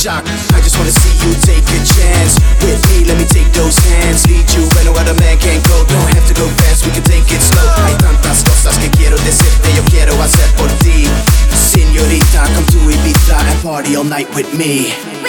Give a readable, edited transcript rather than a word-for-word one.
shock. I just wanna see you take a chance with me, let me take those hands, lead you where no other man can go. Don't have to go fast, we can take it slow. Hay tantas cosas que quiero decirte, yo quiero hacer por ti. Señorita, come to Ibiza and party all night with me.